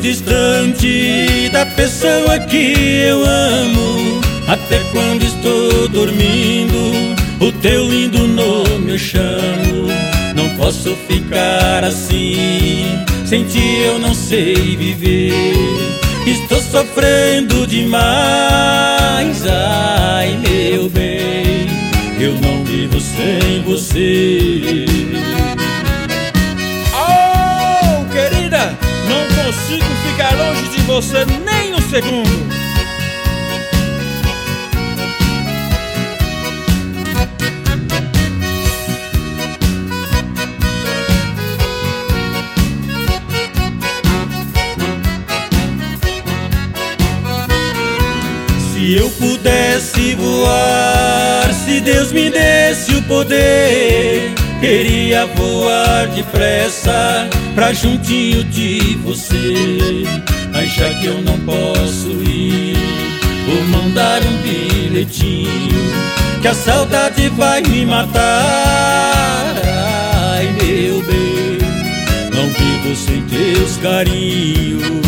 distante da pessoa que eu amo. Até quando estou dormindo, o teu lindo nome eu chamo. Não posso ficar assim, sem ti eu não sei viver. Estou sofrendo demais, ai meu bem, eu não vivo sem você. Oh, querida, não consigo ficar longe de você nem um segundo. Se eu pudesse voar, se Deus me desse o poder, queria voar depressa pra juntinho de você. Mas já que eu não posso ir, vou mandar um bilhetinho, que a saudade vai me matar. Ai meu bem, não vivo sem teus carinhos.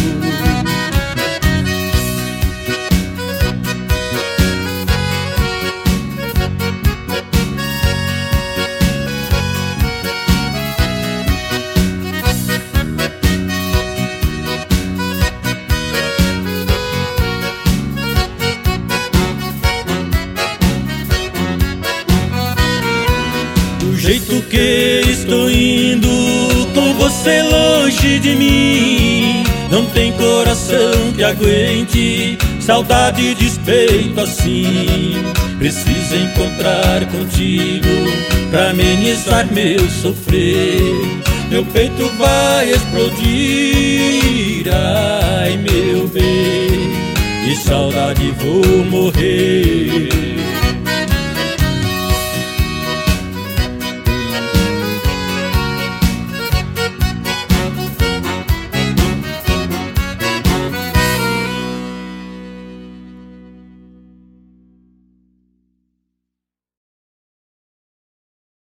Do jeito que estou indo, com você longe de mim, não tem coração que aguente saudade e despeito assim. Preciso encontrar contigo pra amenizar meu sofrer. Meu peito vai explodir, ai meu bem, de saudade vou morrer.